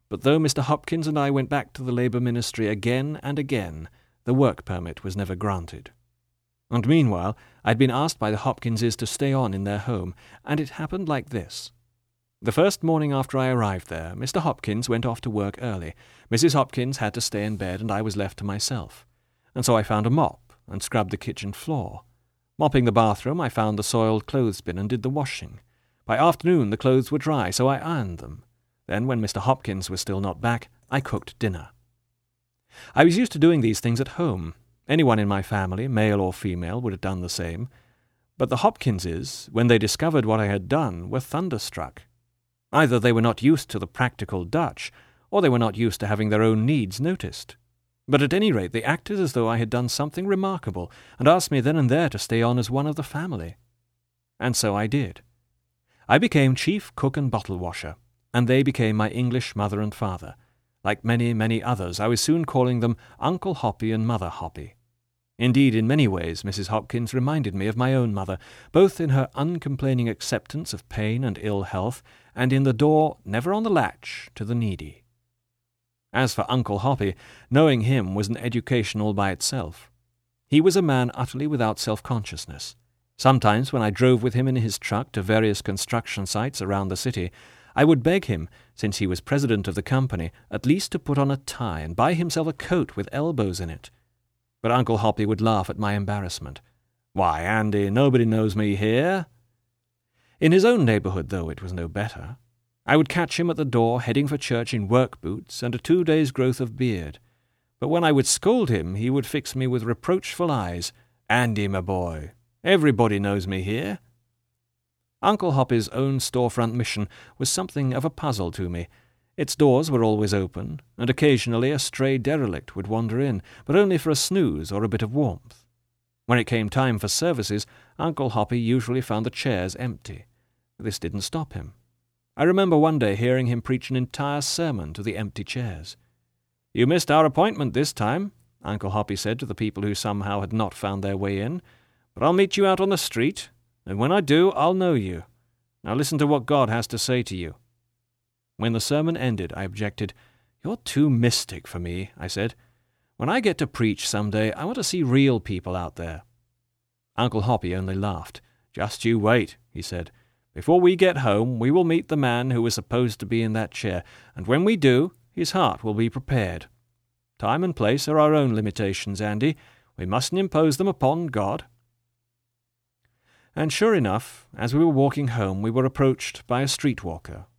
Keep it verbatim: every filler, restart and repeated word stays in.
but though Mister Hopkins and I went back to the Labour Ministry again and again, the work permit was never granted. And meanwhile, I'd been asked by the Hopkinses to stay on in their home, and it happened like this. The first morning after I arrived there, Mister Hopkins went off to work early. Missus Hopkins had to stay in bed, and I was left to myself. And so I found a mop and scrubbed the kitchen floor. Mopping the bathroom, I found the soiled clothesbin and did the washing. By afternoon the clothes were dry, so I ironed them. Then, when Mister Hopkins was still not back, I cooked dinner. I was used to doing these things at home. Anyone in my family, male or female, would have done the same. But the Hopkinses, when they discovered what I had done, were thunderstruck. Either they were not used to the practical Dutch, or they were not used to having their own needs noticed. But at any rate they acted as though I had done something remarkable, and asked me then and there to stay on as one of the family. And so I did. I became chief cook and bottle washer, and they became my English mother and father. Like many, many others, I was soon calling them Uncle Hoppy and Mother Hoppy. Indeed, in many ways, Missus Hopkins reminded me of my own mother, both in her uncomplaining acceptance of pain and ill health, and in the door, never on the latch, to the needy. As for Uncle Hoppy, knowing him was an education all by itself. He was a man utterly without self-consciousness. Sometimes, when I drove with him in his truck to various construction sites around the city, I would beg him, since he was president of the company, at least to put on a tie and buy himself a coat with elbows in it. But Uncle Hoppy would laugh at my embarrassment. "Why, Andy, nobody knows me here." In his own neighbourhood, though, it was no better. I would catch him at the door, heading for church in work boots and a two days' growth of beard. But when I would scold him, he would fix me with reproachful eyes. "Andy, my boy, everybody knows me here." Uncle Hoppy's own storefront mission was something of a puzzle to me. Its doors were always open, and occasionally a stray derelict would wander in, but only for a snooze or a bit of warmth. When it came time for services, Uncle Hoppy usually found the chairs empty. This didn't stop him. I remember one day hearing him preach an entire sermon to the empty chairs. "You missed our appointment this time," Uncle Hoppy said to the people who somehow had not found their way in, "but I'll meet you out on the street, and when I do, I'll know you. Now listen to what God has to say to you." When the sermon ended, I objected. "You're too mystic for me," I said. "When I get to preach some day, I want to see real people out there." Uncle Hoppy only laughed. "Just you wait," he said. "Before we get home, we will meet the man who was supposed to be in that chair, and when we do, his heart will be prepared. Time and place are our own limitations, Andy. We mustn't impose them upon God." And sure enough, as we were walking home, we were approached by a streetwalker,